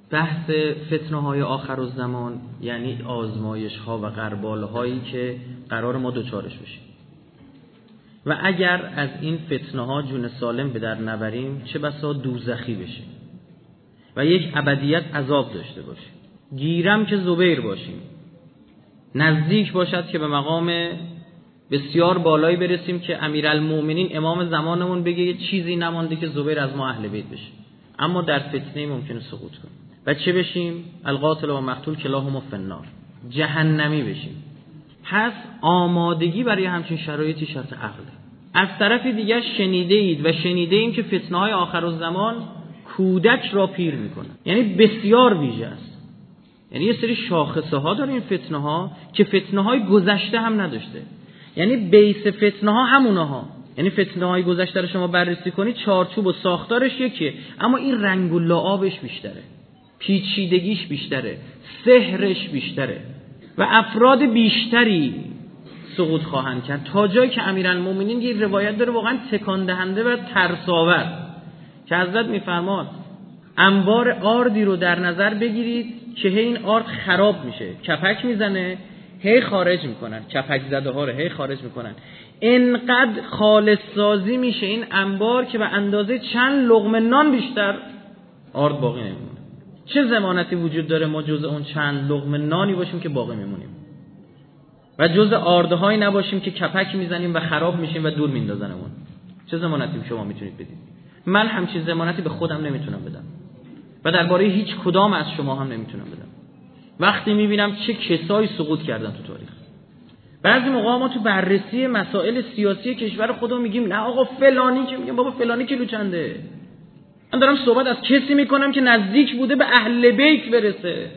بحث فتنه‌های آخرالزمان یعنی آزمایش‌ها و غرباله‌هایی که قرار ما دوچارش بشیم و اگر از این فتنه‌ها جون سالم به در نبریم چه بسا دوزخی بشیم و یک ابدیت عذاب داشته باشیم. گیرم که زبیر باشیم، نزدیک باشد که به مقام بسیار بالایی برسیم که امیرالمومنین امام زمانمون بگه یه چیزی نمانده که زبیر از ما اهل بیت بشه، اما در فتنه ممکنه سقوط کنیم و چه بشیم؟ القاتل و مقتول کلاهما فی النار، جهنمی بشیم. پس آمادگی برای همچین شرایطی شرط عقله. از طرف دیگر شنیده اید و شنیده ایم که فتنه‌های آخرالزمان کودک را پیر میکنه، یعنی بسیار ویژه است. یعنی یه سری شاخصه ها داره این فتنه ها که فتنه های گذشته هم نداشته، یعنی بیس فتنه ها همونه ها. یعنی فتنه های گذشته رو شما بررسی کنید چارچوب و ساختارش یکیه، اما این رنگ و لعابش بیشتره، پیچیدگیش بیشتره، سحرش بیشتره و افراد بیشتری سقوط خواهند کرد، تا جایی که امیرالمومنین یه روایت داره واقعا تکان دهنده و ترس‌آور که حضرت میفرماد انبار آردی رو در نظر بگیرید که این آرد خراب میشه، کپک میزنه، هی خارج میکنن، کپک زده ها رو هی خارج میکنن، انقدر خالص سازی میشه این انبار که به اندازه چند لقمه نان بیشتر آرد باقی نمیمونه. چه ضمانتی وجود داره ما جز اون چند لقمه نانی باشیم که باقی میمونیم و جز آردهایی نباشیم که کپک میزنیم و خراب میشیم و دور میندازنمون؟ چه ضمانتی شما میتونید بدید؟ من همچین ضمانتی به خودم نمیتونم بدم و درباره هیچ کدام از شما هم نمیتونم بدم. وقتی میبینم چه کسایی سقوط کردن تو تاریخ، بعضی موقع ما تو بررسی مسائل سیاسی کشور خودمون میگیم نه آقا فلانی، که میگم بابا فلانی کیلو چنده؟ من دارم صحبت از کسی میکنم که نزدیک بوده به اهل بیت برسه.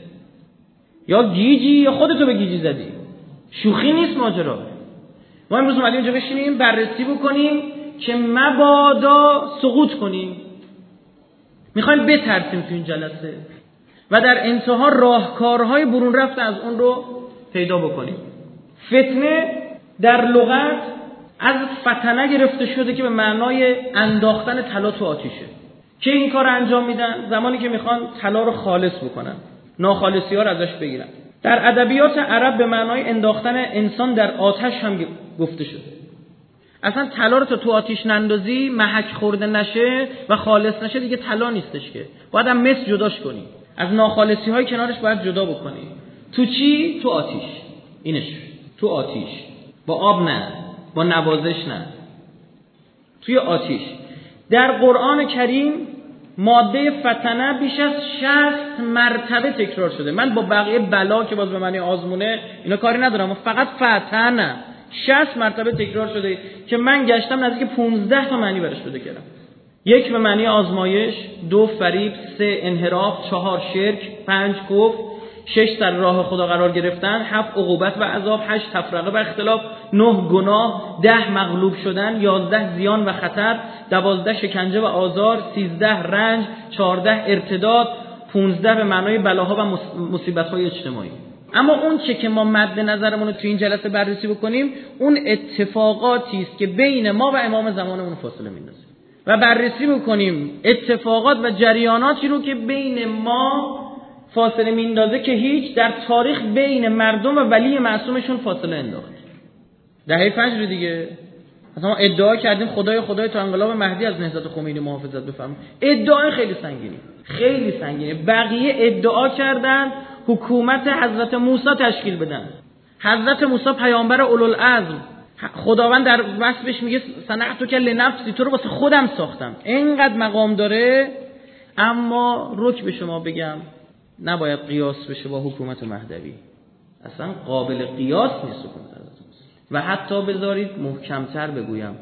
یا گیجی یا خودتو به گیجی زدی، شوخی نیست ماجرا. ما امروز اومدیم اینجا بشینیم بررسی بکنیم که مبادا سقوط کنیم، میخوایم بترسیم تو این جلسه و در انتها راهکارهای برون رفته از اون رو پیدا بکنیم. فتنه در لغت از فتنه گرفته شده که به معنای انداختن طلا تو آتیشه. که این کار انجام میدن زمانی که میخوان طلا رو خالص بکنن، ناخالصی ها رو ازش بگیرن. در ادبیات عرب به معنای انداختن انسان در آتش هم گفته شده. اصلا طلا رو تو آتیش نندازی، محک خورده نشه و خالص نشه، دیگه طلا نیستش که. باید هم مس جداش کنی، از ناخالصی های کنارش باید جدا بکنی. تو چی؟ تو آتیش. اینش تو آتیش، با آب نه، با نوازش نه، توی آتیش. در قرآن کریم ماده فتنه بیش از 60 مرتبه تکرار شده. من با بقیه بلا که باز به معنی آزمونه اینا کاری ندارم، فقط فتنه 60 مرتبه تکرار شده که من گشتم نزدیک 15 تا معنی برش پیدا کردم. 1 به معنی آزمایش، 2 فریب، 3 انحراف، 4 شرک، 5 کفر، 6 در راه خدا قرار گرفتن، 7 عقوبت و عذاب، 8 تفرقه و اختلاف، 9 گناه، 10 مغلوب شدن، 11 زیان و خطر، 12 شکنجه و آزار، 13 رنج، 14 ارتداد، 15 به معنای بلاها و مصیبت‌های اجتماعی. اما اون چه که ما مد نظرمون رو تو این جلسه بررسی بکنیم اون اتفاقاتی است که بین ما و امام زمانمون فاصله میندازه و بررسی بکنیم اتفاقات و جریاناتی رو که بین ما فاصله میندازه که هیچ در تاریخ بین مردم و ولی معصومشون فاصله انداخت. دهه فجر دیگه مثلا ما ادعا کردیم خدای تا انقلاب مهدی از نهضت خمینی محافظت بفرمایید. ادعای خیلی سنگینه. بقیه ادعا کردن حکومت حضرت موسی تشکیل بدن. حضرت موسی پیامبر اولوالعزم، خداوند در وصفش میگه صنعتک لنفسی، تو رو واسه خودم ساختم. اینقدر مقام داره، اما رک به شما بگم نباید قیاس بشه با حکومت مهدوی. اصلا قابل قیاس نیست حکومت حضرت موسی. و حتی بذارید محکمتر بگویم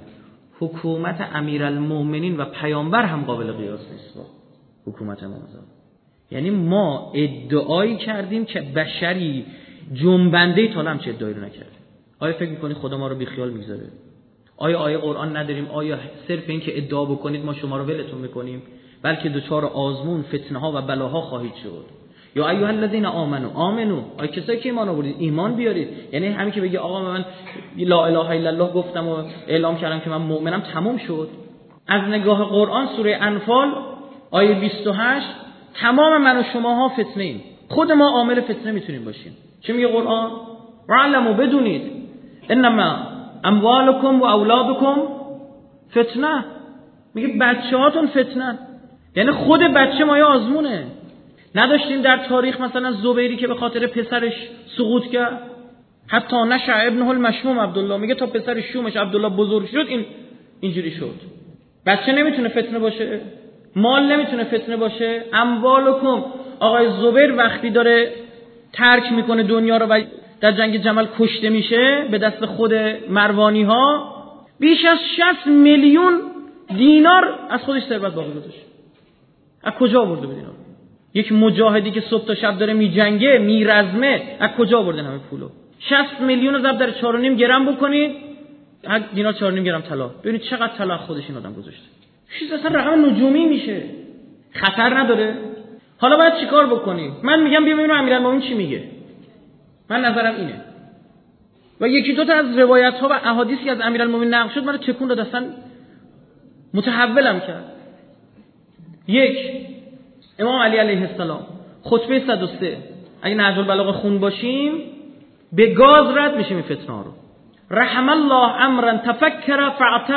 حکومت امیرالمومنین و پیامبر هم قابل قیاس نیست با حکومت امام زمان. یعنی ما ادعایی کردیم که بشری جنبنده تا الان چه ادعایی رو نکرده. آیا فکر میکنید خدا ما رو بیخیال میذاره؟ آیا آیه قرآن نداریم؟ آیا صرف این که ادعا بکنید ما شما رو ولتون میکنیم؟ بلکه دچار آزمون، فتنه ها و بلاها خواهید شد. یا ایها الذین آمنو، آیا کسایی که ایمان آوردید ایمان بیارید. یعنی همین که بگی آقا من لا اله الا الله گفتم و اعلام کردم که من مؤمنم تموم شد. از نگاه قرآن سوره انفال آیه 28 تمام من و شماها فتنه ایم. خود ما عامل فتنه میتونیم باشیم. چه میگه قرآن؟ وعلموا بدونید انما اموالکم و اولادکم فتنه. میگه بچه‌هاتون فتنه. یعنی خود بچه مایه آزمونه. نداشتیم در تاریخ مثلا زبیری که به خاطر پسرش سقوط کرد؟ حتی نشأ ابنه المشموم عبدالله، میگه تا پسر شومش عبدالله بزرگ شد اینجوری شد. بچه نمیتونه فتنه باشه؟ مال نمیتونه فتنه باشه؟ اموالکم، آقای زبیر وقتی داره ترک میکنه دنیا رو و در جنگ جمل کشته میشه به دست خود مروانی ها، بیش از 60 میلیون دینار از خودش ثروت باقی گذاشت. از کجا آورده بود اینا؟ یک مجاهدی که صبح تا شب داره میجنگه میرزمه، از کجا آورده همه پولو؟ 60 میلیون رو ضرب در 4.5 گرم بکنید، هر دینار 4.5 گرم طلا. ببینید چقدر طلا خودش این آدم گذاشته. چیز اصلا رقم نجومی میشه. خطر نداره؟ حالا باید چیکار بکنیم؟ من میگم بیا ببینیم امیرالمومنین چی میگه. من نظرم اینه. و یکی دو تا از روایت ها و احادیثی از امیرالمومنین نقل شد، منو تکون داد، اصلا متحولم کرد. یک، امام علی علیه السلام خطبه 103، اگه نهج البلاغه خون باشیم به گاز رد میشیم این فتنه ها رو. رحم الله امرا تفکر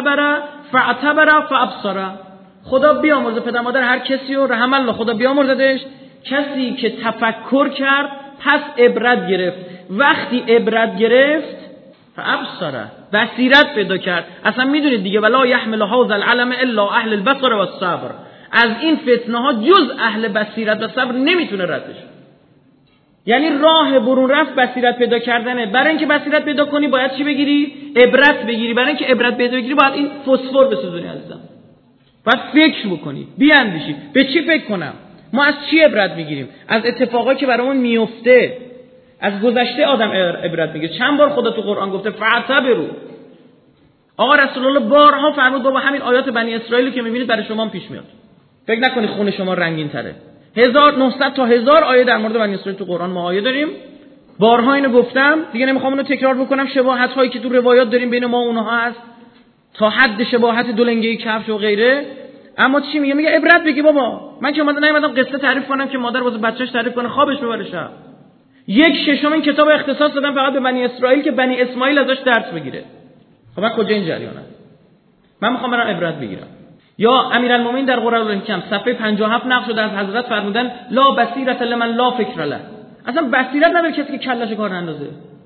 فاعتبر فابصر. خدا بیامرزه پدر مادر هر کسی رو، رحم الله خدا بیامرزدش، کسی که تفکر کرد پس عبرت گرفت. وقتی عبرت گرفت فابصر، بصیرت پیدا کرد. اصلا میدونید دیگه ولا یحمل هذا العلم الا اهل البصر والصبر. از این فتنه ها جز اهل بصیرت و صبر نمیتونه ردش. یعنی راه برون رفت بصیرت پیدا کردنه. برای اینکه بصیرت پیدا کنی باید چی بگیری؟ عبرت بگیری. برای اینکه عبرت پیدا بگیری باید این فسفر بسوزونی عزیزم. باید فکر بکنی، بیاندیشی. به چی فکر کنم؟ ما از چی عبرت میگیریم؟ از اتفاقایی که برامون میفته. از گذشته آدم عبرت میگیره. چند بار خدا تو قرآن گفته فاعتبروا. آقا رسول الله بارها فرمود بابا همین آیات بنی اسرائیل که میبینید برای شما هم پیش میاد. فکر نکنید خون شما رنگین تره. 1900 تا 1000 آیه در مورد بنی اسرائیل تو قرآن ما آیه داریم. بارها اینو گفتم، دیگه نمیخوام اینو تکرار بکنم. شباهت هایی که تو روایات داریم بین ما و اونها هست تا حد شباهت دولنگه کفش و غیره. اما چی میگه؟ میگه عبرت بگی بابا. من که نیومدم قصه تعریف کنم که مادر واسه بچه‌ش تعریف کنه خوابش ببره شب. 1/6 این کتاب اختصاص دادم فقط به بنی اسرائیل که بنی اسماعیل ازش درس بگیره. خب من کجا این جریانم؟ من میخوام برام عبرت بگیرم. یا امیرالمومنین در قرآن‌الکریم صفحه 57 نقل شده از حضرت فرمودن لا بصیرت لمن لا فکر له. اصلا بصیرت نداره کسی که کله‌شو کار نندازه.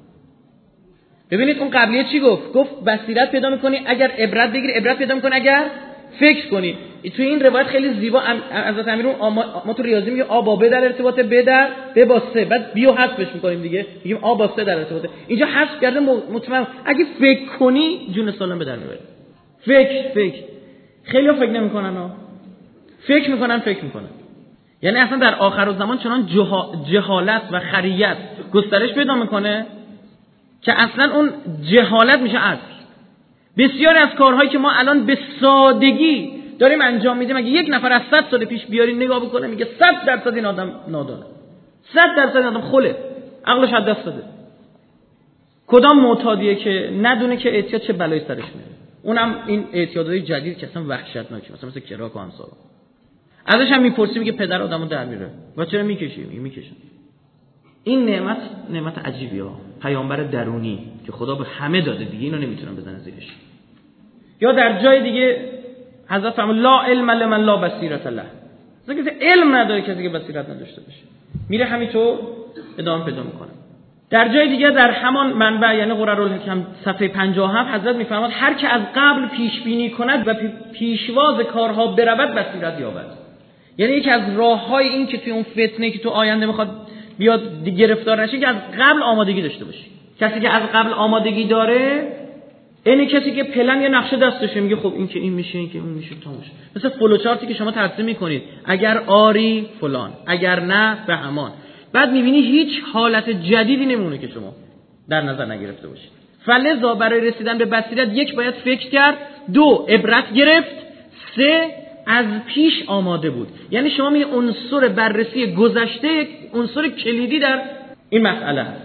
ببینید اون قبلیه چی گفت؟ گفت بصیرت پیدا می‌کنی اگر عبرت بگیری، عبرت پیدا می‌کنی اگر فکر کنی. تو این روایت خیلی زیبا حضرت امیرون ما تو ریاضی میگه آ با ب در ارتباط ب در ب با سه، بعد بیو حذفش می‌کنیم دیگه، میگیم آ با سه در ارتباطه. اینجا حذف کرده مطمئن اگه فکر کنی جون سالم به در میبره. فکر خیلی‌ها فکر نمی‌کنن ها. فکر می‌کنن. یعنی اصلا در آخرالزمان چنان جهالت و خریت گسترش پیدا می‌کنه که اصلا اون جهالت میشه اصل. بسیاری از کارهایی که ما الان به سادگی داریم انجام میدیم اگه یک نفر از 100 سال پیش بیاری نگاه بکنه میگه 100% این آدم نادانه، 100% این آدم خله، عقلش از دست داده. کدام معتادیه که ندونه که اعتیاد چه بلایی سرش میاره؟ اونم این اعتیادهای جدید که اصلا وحشتناکه، مثلا کراک و امثال. ازش هم میپرسی میگه پدر آدمو در میره و چرا میکشی؟ میکشه. این نعمت عجیبیه ها. پیامبر درونی که خدا به همه داده دیگه، اینو نمیتونن بزنن زیرش. یا در جای دیگه حضرت فرمود لا علم لمن لا بصیرت له. مثلا علم نداره کسی که بصیرت نداشته باشه، میره همینطور ادامه پیدا میکنه. در جای دیگه در همان منبع یعنی قرآن‌الحکیم صفحه 57 حضرت میفرماد هر که از قبل پیش بینی کند و پیشواز کارها برود بصیرت یابد. یعنی یکی از راههای این که توی اون فتنه که تو آینده میخواد بیاد گرفتار نشه که از قبل آمادگی داشته باشی. کسی که از قبل آمادگی داره اینه کسی که پلن یه نقشه دستشه، میگه خب این که این میشه، این که اون میشه، تا میشه. مثل فلوچارتی که شما ترسیم میکنید، اگر آری فلان، اگر نه به همان. بعد میبینی هیچ حالت جدیدی نمونه که شما در نظر نگرفته باشید. فلذا برای رسیدن به بصیرت 1 باید فکر کرد، 2 عبرت گرفت، 3 از پیش آماده بود. یعنی شما می عنصر بررسی گذشته یک عنصر کلیدی در این مسئله است.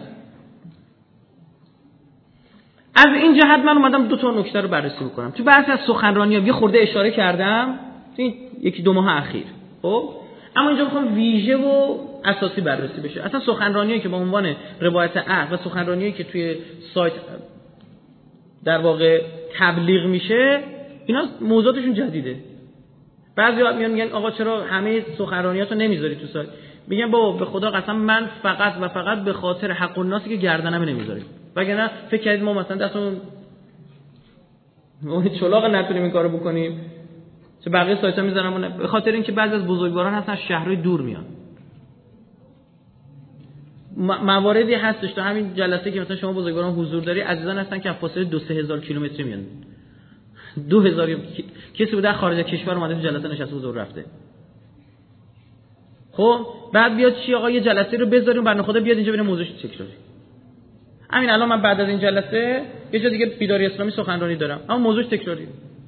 از این جهت من اومدم 2 تا نکته رو بررسی بکنم. تو بعضی از سخنرانی‌ها یه خورده اشاره کردم تو این 1-2 ماه اخیر. خب اما اینجا میخوام ویژه و اساسی بررسی بشه. اصلا سخنرانیایی که به عنوان روایت عهد و سخنرانیایی که توی سایت در واقع تبلیغ میشه، اینا موضوعاتشون جدیده. بعضیا میان میگن آقا چرا همه سخنرانیاتو نمیذاری تو سایت؟ میگن بابا به خدا قسم من فقط و فقط به خاطر حق الناسی که گردنم نمیذاریم، وگرنه فکر کردید ما مثلا دستمون چلاق نتونیم این کارو بکنیم چه بقیه سایت‌ها میذارن؟ به خاطر اینکه بعضی از بزرگواران هستن شهرهای دور میان. مواردی هستش تو همین جلسه که مثلا شما بزرگواران حضور داری، عزیزان هستن که فاصله 2-3000 کیلومتری میان. 2000 کسی بوده خارج کشور اومده تو جلسه نشسته حضور رفته. خب بعد بیاد چی آقا یه جلسه رو بذاریم بنده خدا بیاد اینجا ببینه موضوعش تکراری. همین الان من بعد از این جلسه یه جا دیگه بیداری اسلامی سخنرانی دارم اما موضوعش تکراری.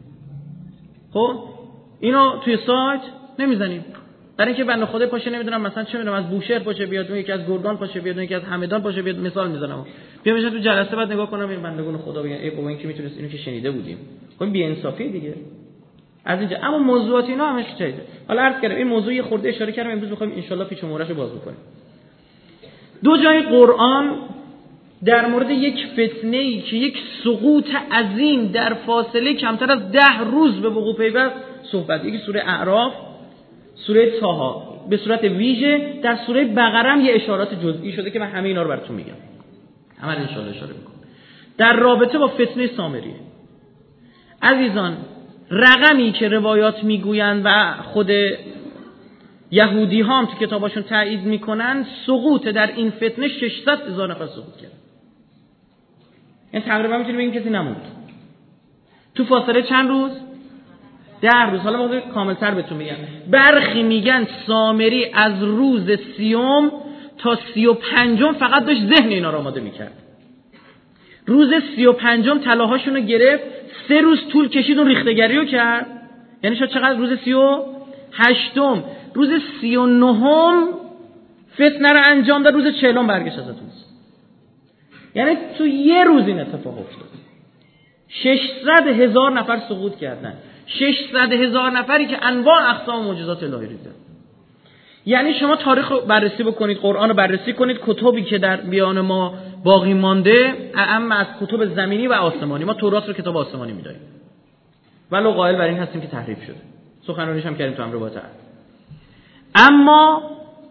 خب اینو توی سایت نمیزنیم برای اینکه بنده خدا پاشه نمیدونم مثلا چه میدونم از بوشهر پاشه بیاد، اون یکی از گردان پاشه بیاد، اون یکی از همدان پاشه بیاد، مثال میزنم. بیام تو جلسه بعد نگاه کنم این بندگان خدا بگن ای بابا این که میتونست اینو که شنیده بودیم. خب بی انصافی دیگه از اینجا. اما موضوعات اینا همش چیزه. حالا عرض کردم این موضوع یه خورده اشاره کردم، امروز می‌خوایم ان شاءالله پیچ و مورش رو باز بکنیم. دو جای قرآن در مورد یک فتنه‌ای که یک سقوط عظیم در فاصله کمتر از 10 روز به وقوع پیوست صحبت. یکی سوره اعراف، سوره طه به صورت ویژه، در سوره بقره هم یه اشارات جزئی شده که من همه اینا رو براتون میگم. همه ان شاءالله اشاره میکنم. در رابطه با فتنه سامریه. عزیزان رقمی که روایات میگویند و خود یهودی ها هم تو کتاباشون تایید میکنن، سقوط در این فتنه 600,000 نفر سقوط کرد. یعنی تقریبا میتونیم بگیم کسی نموند. تو فاصله چند روز؟ 10 روز. حالا موضوع کاملتر بهتون میگم. برخی میگن سامری از روز 30 تا 35 فقط داشت ذهن اینا رو آماده میکرد. روز 35 طلاهاشون رو گرفت، 3 روز طول کشید و ریختگری رو کرد. یعنی شد چقدر؟ روز 38 روز 39 فتنه رو انجام داد، روز 40 برگشت از روز. یعنی تو یه روز این اتفاق افتاد. 600,000 نفر سقوط کردن. 600,000 نفری که انواع اقسام معجزات الهی دیدن. یعنی شما تاریخ رو بررسی بکنید، قرآن رو بررسی کنید، کتبی که در بیان ما باقی مانده اما از کتب زمینی و آسمانی. ما تورات رو کتاب آسمانی می‌دانیم. ولو قائل بر این هستیم که تحریف شده. سخنرانیش هم کردیم تو امر با طاعت. اما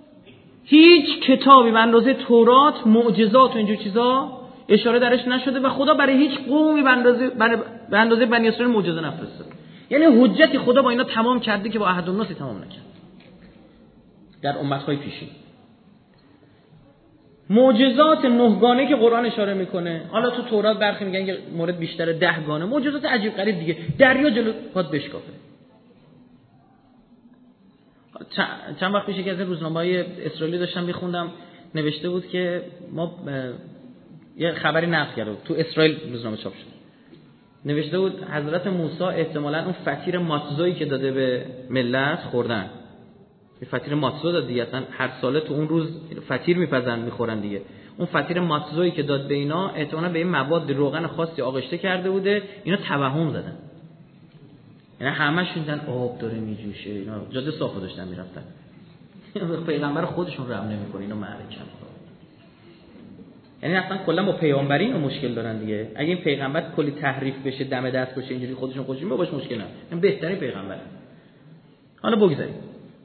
هیچ کتابی به اندازه تورات، معجزات و اینجور چیزا اشاره درش نشده و خدا برای هیچ قومی به اندازه بنی اسرائیل معجزه نفرستاد. یعنی حجتی خدا با اینا تمام کرده که با احد الناس تمام نکرد در امت‌های پیشین. معجزات 9 گانه که قرآن اشاره میکنه، حالا تو تورات برخی میگن که مورد بیشتر 10 گانه، معجزات عجیب غریب دیگه. دریا جلو پات بشکافه. چند وقت پیش که از روزنامه‌های اسرائیلی داشتم میخوندم، نوشته بود که ما یه خبری نقل کرده تو اسرائیل، روزنامه چاپ شد، نوشته بود حضرت موسی احتمالاً اون فطیر ماتزویی که داده به ملت خوردن. یه فطیر ماتزو داد دیگه، اصلا هر ساله تو اون روز فطیر میپزن میخورن دیگه. اون فطیر ماتزویی که داد به اینا احتمالاً به این مواد روغن خاصی آغشته کرده بوده، اینا توهم زدن. یعنی همه‌شون دیدن آب داره میجوشه، اینا جاده صافو داشتن میرفتن. پیغمبر خودشون رحم نمیکنه، اینا معرکه. یعنی اصلا کلا با پیامبری اینو مشکل دارن دیگه. اگه این پیغمبر کلی تحریف بشه، دم دست بشه، اینجوری خودشون باش مشکل نه. این بهترین پیغمبره. حالا بگذاریم.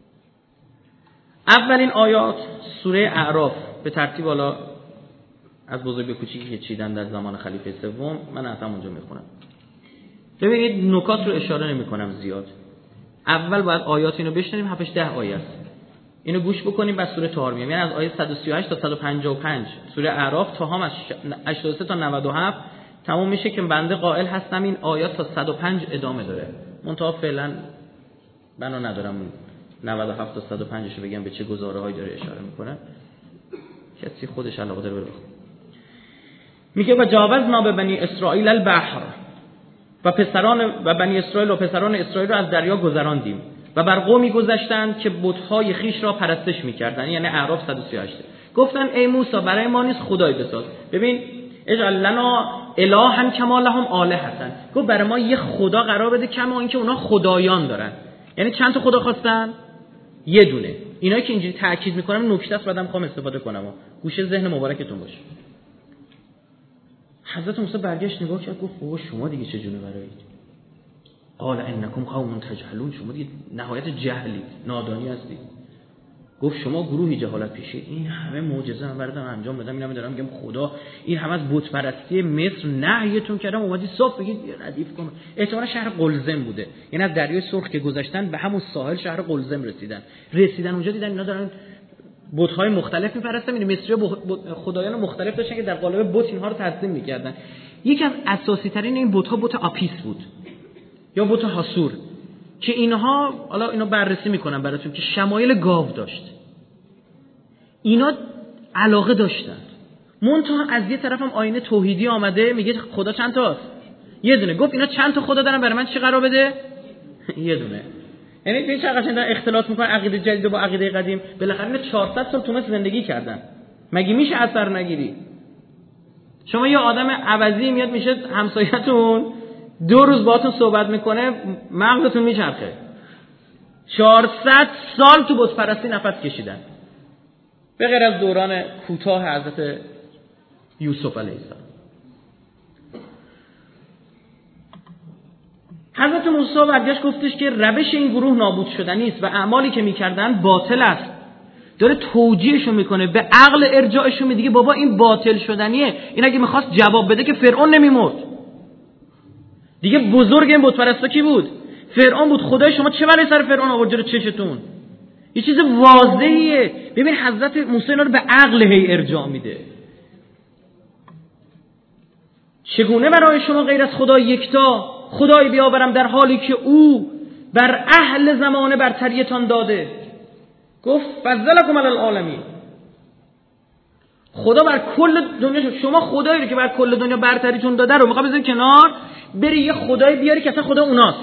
اولین آیات سوره اعراف به ترتیب، حالا از بزرگ به کوچیکی که چیدن در زمان خلیفه سوم، من از همونجا میخونم. ببینید نکات رو اشاره نمی‌کنم زیاد. اول باید آیات اینو بشنویم، 7-10 آیه است. اینو گوش بکنیم بعد سوره طه میام. یعنی از آیه 138 تا 155 سوره اعراف، طه هم از 83 تا 97 تموم میشه که بنده قائل هستم این آیات تا 105 ادامه داره. منتها فعلا بنا ندارم 97 تا 105 رو بگم به چه گزاره‌هایی داره اشاره میکنه. کسی خودش علاقه داره بره. میگه و جاوزنا به بنی اسرائیل البحر، و بنی اسرائیل و پسران اسرائیل را از دریا گذراندیم و بر قومی گذشتند که بت‌های خیش را پرستش می‌کردند. یعنی اعراف 138. گفتن ای موسی برای ما نیز خدای بساز. ببین اجعل لنا الها کما لهم آلهة. گفت برای ما یه خدا قرار بده کما اینکه اونا خدایان دارن. یعنی چند تا خدا خواستن؟ یه دونه. اینایی که اینجوری تاکید میکنم نکته است، بعدم میخوام استفاده کنم و گوشه ذهن مبارکتون باشه. حضرت موسی برگشت نگاه کرد گفت بابا شما دیگه چه جونه برایید؟ قال انکم قوم تجهلون، شما دیگه نهایت جهلید، نادانی هستید. گفت شما گروهی جهالت پیشید. این همه معجزه من براتون انجام بدم، اینا میذارم میگم خدا این همه از بت پرستی مصر نهیتون کردم، اومدی صاف بگید ردیف کن. احتمالاً شهر قلزم بوده، یعنی از دریای سرخ که گذشتن به همون ساحل شهر قلزم رسیدن اونجا دیدن اینا دارن بت‌های مختلف می‌پرستن. این مصری‌ها خدایان مختلف داشتن که در قالب بت اینها رو ترسیم می‌کردن. یکی از اساسی ترین این بت‌ها بت آپیس بود یا بت حاسور که اینها، حالا اینا بررسی میکنم براتون، که شمایل گاو داشت. اینا علاقه داشتن. منتها از یه طرفم آیین توحیدی آمده میگه خدا چند تاست؟ یه دونه. گفت اینا چند تا خدا دارن، برای من چی قرار بده؟ یه دونه. یعنی ببین چقدر قشنگ اختلاط میکنن عقیده جدید با عقیده قدیم. بالاخره 400 سال تو مصر زندگی کردن، مگه میشه اثر نگیری؟ شما یه آدم عوضی میاد میشه همسایه‌تون، 2 روز باهاتون صحبت میکنه، مغزتون میچرخه. 400 سال تو بت پرستی نفس کشیدن، به غیر از دوران کوتاه حضرت یوسف علیه السلام. حضرت موسی برگشت گفتش که روش این گروه نابود شدنی است و اعمالی که میکردن باطل است. داره توجیهشون میکنه، به عقل ارجاعشون میگه بابا این باطل شدنیه. این اگه میخواست جواب بده که فرعون نمیمرد دیگه. بزرگ این بت پرستا کی بود؟ فرعون بود. خدای شما چه بلایی سر فرعون آورد جلوی چشتون؟ یه چیز واضحیه. ببین حضرت موسی اینا رو به عقل هی ارجاع میده. چگونه برای شما غیر از خدا یکتا خدایی بیاورم در حالی که او بر اهل زمانه برتریتان داده؟ گفت فضلکم علی العالمین. خدا بر کل دنیا، شما خدایی رو که بر کل دنیا برتریتون داده رو میخواد بذاری کنار، بری یه خدایی بیاری که اصلا خدا اوناست،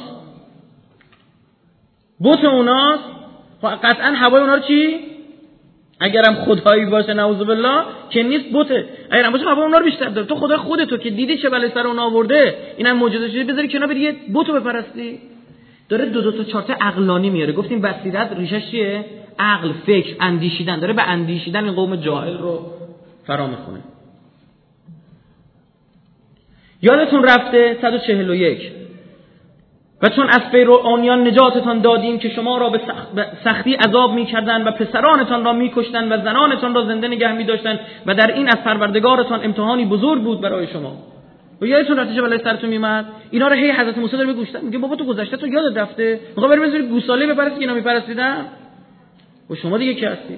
بت اوناست. قطعا هوای اونا رو چی؟ اگرم خدایی باشه نعوذ بالله که نیست، بته. اگرم باشه هوای اونا رو بیشتر داره. تو خدای خودتو که دیدی چه بلایی سر اونا آورده، اینم معجزه شده، بذاری کنار بری یه بتو بپرستی؟ داره 2 تا 4 تا عقلانی میاره. گفتیم بصیرت ریشش چیه؟ عقل، فکر، اندیشیدن. داره به اندیشیدن این قوم جاهل رو فرا میخونه. یادتون رفته 141 و چون از فرعونیان نجاتتان دادیم که شما را به سختی عذاب می‌کردند و پسرانتان را می‌کشتند و زنانتان را زنده نگه می‌داشتند و در این از پروردگارتان امتحانی بزرگ بود برای شما. و یادتون رفته چه بلایی سرتون میومد؟ اینا رو هی حضرت موسی داره میگوشتن، میگه بابا تو گذشته تو یادت رفته؟ میخوای بری بذاری گوساله بپرستی که اینا میپرستیدن؟ و شما دیگه کی هستی؟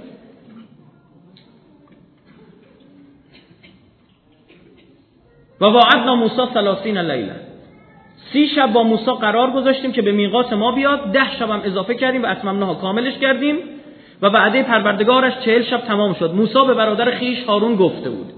و وعدنا موسی 30 لیله. 30 شب با موسی قرار گذاشتیم که به میقات ما بیاد. 10 شب هم اضافه کردیم و اتممناها کاملش کردیم و وعده پروردگارش 40 شب تمام شد. موسی به برادر خیش هارون گفته بود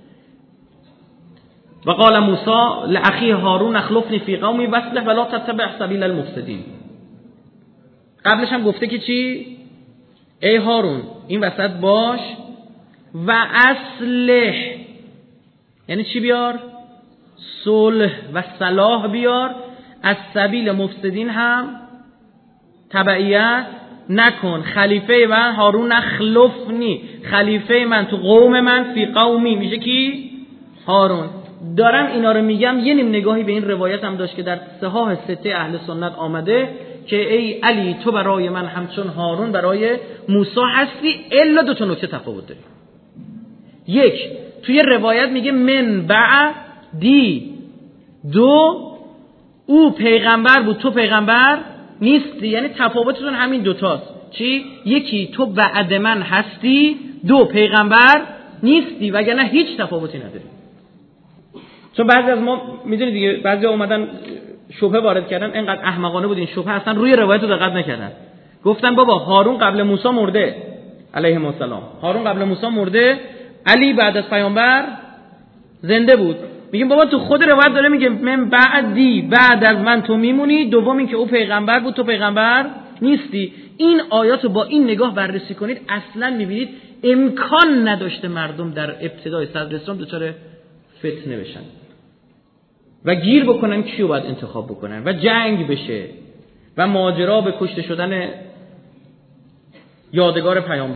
و قال موسی لاخی هارون اخلفنی فی قومی واصلح ولا تتبع سبیل المفسدین. قبلش هم گفته که چی؟ ای هارون این وسط باش و اصلح، یعنی چی بیار؟ صلح و صلاح بیار. از سبیل مفسدین هم تبعیت نکن. خلیفه من هارون اخلفنی، خلیفه من تو قوم من، فی قومی میشه کی؟ هارون. دارم اینا رو میگم یه نیم نگاهی به این روایت هم داشت که در صحاح 6 اهل سنت آمده که ای علی تو برای من همچون هارون برای موسی هستی، الا 2 تا نکته تفاوت داره. یک، توی روایت میگه من بعدی، 2 او پیغمبر بود تو پیغمبر نیستی. یعنی تفاوتشون همین 2 تاست. چی؟ یکی تو بعد من هستی، 2 پیغمبر نیستی، وگرنه هیچ تفاوتی نداری. چون بعضی از ما میدونید دیگه، بعضی اومدن شبهه وارد کردن، اینقدر احمقانه بود این شبهه اصلا روی روایت رو دقت نکردن. گفتن بابا هارون قبل موسی مرده علیه السلام، هارون قبل موسی مرده، علی بعد از پیامبر زنده بود. میگیم بابا تو خود روایت داره میگه من بعدی، بعد از من تو میمونی. دوم این که او پیغمبر بود تو پیغمبر نیستی. این آیاتو با این نگاه بررسی کنید اصلا میبینید امکان نداشته مردم در ابتدای صدر اسلام دچار فتنه بشن و گیر بکنن کیو باید انتخاب بکنن و جنگ بشه و ماجرا به کشته شدن یادگار پیامبر